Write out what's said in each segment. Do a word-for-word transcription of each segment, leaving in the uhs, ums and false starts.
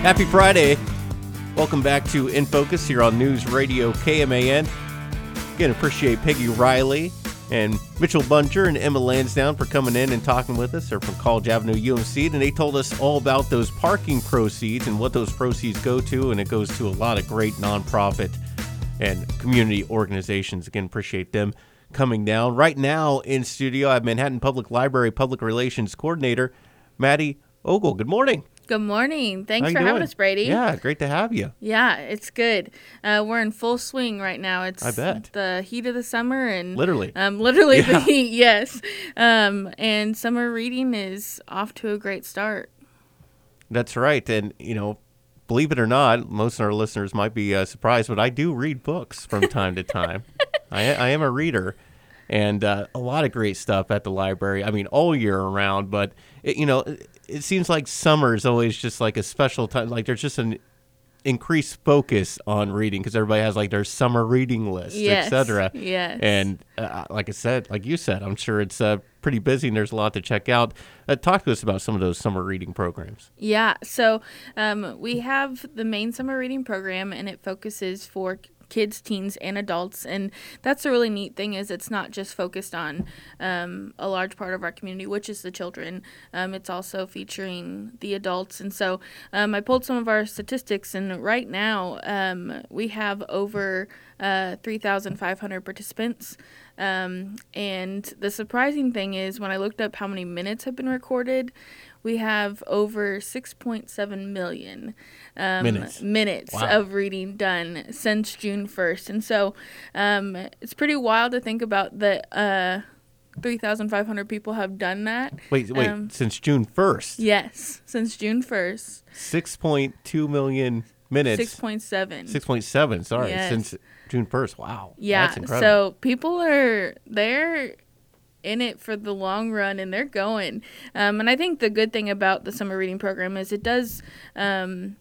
Happy Friday. Welcome back to In Focus here on News Radio K M A N. Again, appreciate Peggy Riley and Mitchell Buncher and Emma Lansdowne for coming in and talking with us. They're from College Avenue U M C, and they told us all about those parking proceeds and what those proceeds go to, and it goes to a lot of great nonprofit and community organizations. Again, appreciate them coming down. Right now in studio, I have Manhattan Public Library Public Relations Coordinator Maddie Ogle. Good morning. Good morning. Thanks How for you having doing? us, Brady. Yeah, great to have you. Yeah, it's good. Uh, we're in full swing right now. It's I bet. the heat of the summer and Literally. um, literally Yeah. the heat. Yes, um, and summer reading is off to a great start. That's right. And, you know, believe it or not, most of our listeners might be uh, surprised, but I do read books from time to time. I, I am a reader, and uh, a lot of great stuff at the library. I mean, all year around, but, it, you know, it, it seems like summer is always just like a special time. Like there's just an increased focus on reading because everybody has like their summer reading list, Yes, et cetera. yes. And uh, like I said, like you said, I'm sure it's uh, pretty busy and there's a lot to check out. Uh, talk to us about some of those summer reading programs. Yeah, so um, we have the main summer reading program, and it focuses for kids, teens, and adults. And that's the really neat thing is it's not just focused on um, a large part of our community, which is the children. Um, it's also featuring the adults. And so um, I pulled some of our statistics, and right now um, we have over uh, three thousand five hundred participants. Um, and the surprising thing is when I looked up how many minutes have been recorded, we have over six point seven million um, Minutes. minutes Wow. of reading done since June first. And so um, it's pretty wild to think about that uh, three thousand five hundred people have done that. Wait, wait, Um, since June first, Yes, since June first. six point two million minutes. six point seven. six point seven, sorry, Yes. since June first. Wow. Yeah, That's incredible. so people are, they're in it for the long run, and they're going. Um, and I think the good thing about the summer reading program is it does um,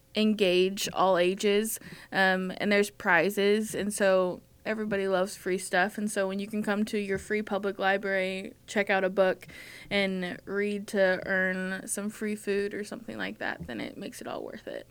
engage all ages, um, and there's prizes, and so everybody loves free stuff. And so when you can come to your free public library, check out a book, and read to earn some free food or something like that, then it makes it all worth it.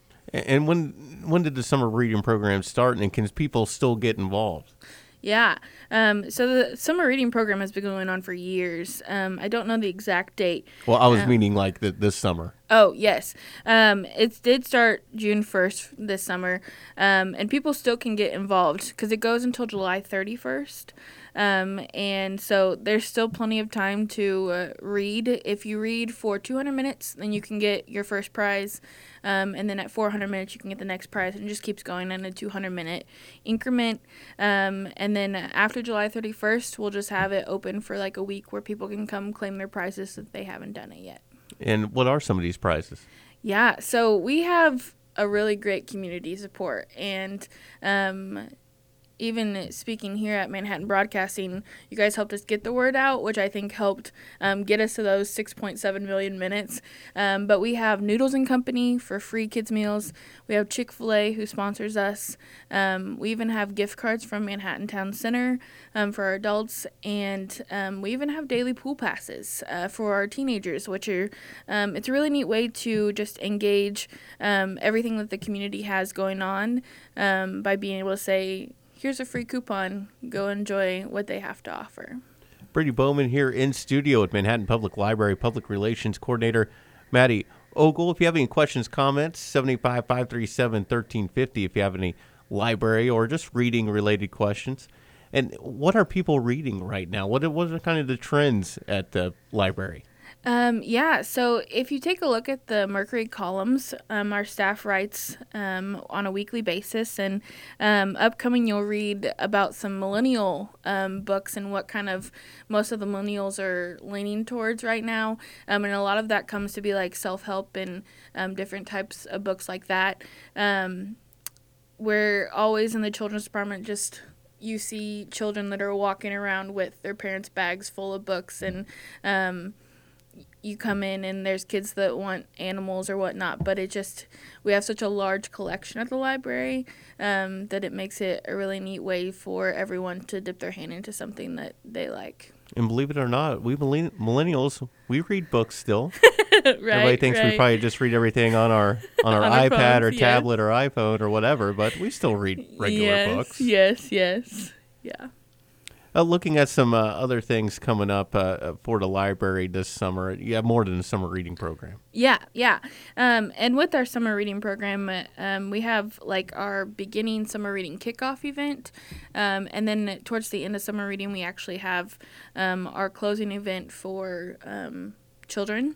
And when when did the summer reading program start, and can people still get involved? Yeah. Um, so the summer reading program has been going on for years. Um, I don't know the exact date. Well, I was Um, meaning like the, this summer. Oh, yes. Um, it did start June first this summer, um, and people still can get involved because it goes until July thirty-first. Um, and so there's still plenty of time to uh, read. If you read for two hundred minutes, then you can get your first prize. Um, and then at four hundred minutes, you can get the next prize. And it just keeps going in a two hundred minute increment. Um, and then after July thirty-first, we'll just have it open for like a week where people can come claim their prizes if they haven't done it yet. And what are some of these prizes? Yeah, so we have a really great community support, and um, even speaking here at Manhattan Broadcasting, you guys helped us get the word out, which I think helped um, get us to those six point seven million minutes. Um, but we have Noodles and Company for free kids meals. We have Chick-fil-A who sponsors us. Um, we even have gift cards from Manhattan Town Center um, for our adults, and um, we even have daily pool passes uh, for our teenagers, which are um, it's a really neat way to just engage um, everything that the community has going on um, by being able to say, here's a free coupon. Go enjoy what they have to offer. Brady Bowman here in studio at Manhattan Public Library Public Relations Coordinator Maddie Ogle. If you have any questions, comments, seven eight five, five three seven, one three five zero if you have any library or just reading related questions. And what are people reading right now? What are, what are kind of the trends at the library? Um, yeah, so if you take a look at the Mercury columns, um, our staff writes um, on a weekly basis, and um, upcoming you'll read about some millennial um, books and what kind of most of the millennials are leaning towards right now, um, and a lot of that comes to be like self-help and um, different types of books like that. Um, we're always in the children's department just... You see children that are walking around with their parents' bags full of books, and um, you come in and there's kids that want animals or whatnot, but it just, we have such a large collection at the library um, that it makes it a really neat way for everyone to dip their hand into something that they like. And believe it or not, we millenn- millennials, we read books still. Everybody thinks right. we probably just read everything on our on our On our iPad phones, or yes. tablet or iPhone or whatever, but we still read regular yes, books. Yes, yes, yeah. Uh, looking at some uh, other things coming up uh, for the library this summer, you have more than a summer reading program. Yeah, yeah. Um, and with our summer reading program, uh, um, we have like our beginning summer reading kickoff event. Um, and then towards the end of summer reading, we actually have um, our closing event for um, children.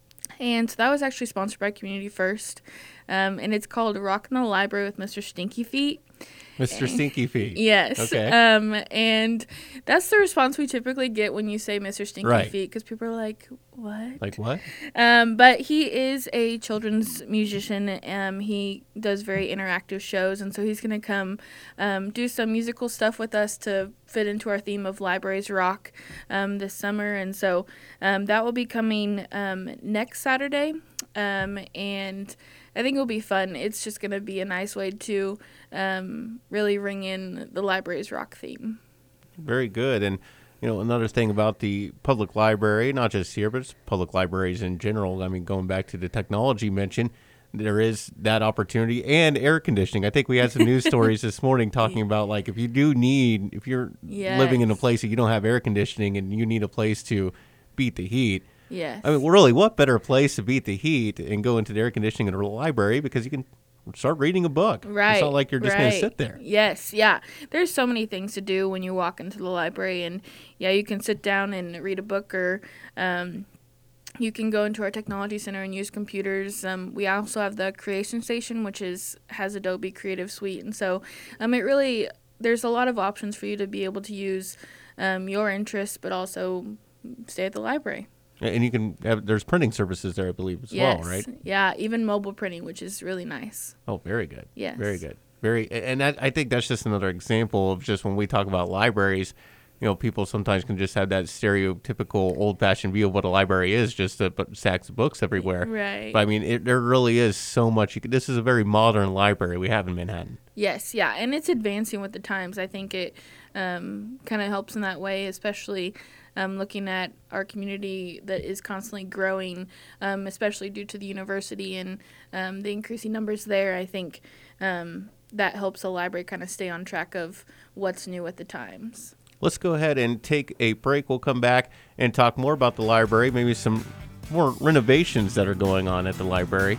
And so that was actually sponsored by Community First. Um, and it's called Rockin' the Library with Mister Stinky Feet. Mister Stinky Feet. Yes. Okay. Um, and that's the response we typically get when you say Mister Stinky Right. Feet, because people are like, what? Like what? Um, but he is a children's musician. Um, he does very interactive shows, and so he's going to come um, do some musical stuff with us to fit into our theme of Libraries Rock um, this summer. And so um, that will be coming um, next Saturday, um, and I think it'll be fun. It's just going to be a nice way to um, really ring in the Libraries Rock theme. Very good. And, you know, another thing about the public library, not just here, but it's public libraries in general. I mean, going back to the technology mentioned, there is that opportunity and air conditioning. I think we had some news stories this morning talking about, like, if you do need, if you're Yes. living in a place that you don't have air conditioning and you need a place to beat the heat. Yes. I mean, well, really, what better place to beat the heat and go into the air conditioning in a library, because you can start reading a book. Right. It's not like you're just right. going to sit there. Yes, yeah. There's so many things to do when you walk into the library, and yeah, you can sit down and read a book, or um, you can go into our technology center and use computers. Um, we also have the Creation Station, which is has Adobe Creative Suite, and so um, it really there's a lot of options for you to be able to use um, your interests, but also stay at the library. And you can have, there's printing services there, I believe, as Yes. well, right? Yeah, even mobile printing, which is really nice. Oh, very good. Yes. Very good. Very, and that, I think that's just another example of just when we talk about libraries, you know, people sometimes can just have that stereotypical old-fashioned view of what a library is, just a bu- stacks of books everywhere. Right. But I mean, it, there really is so much. You could, this is a very modern library we have in Manhattan. Yes, yeah, and it's advancing with the times. I think it um, kind of helps in that way, especially um, looking at our community that is constantly growing, um, especially due to the university and um, the increasing numbers there. I think um, that helps the library kind of stay on track of what's new at the times. Let's go ahead and take a break. We'll come back and talk more about the library, maybe some more renovations that are going on at the library.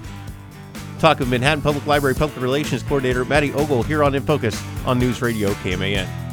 Talk with Manhattan Public Library Public Relations Coordinator Maddie Ogle here on In Focus on News Radio K M A N.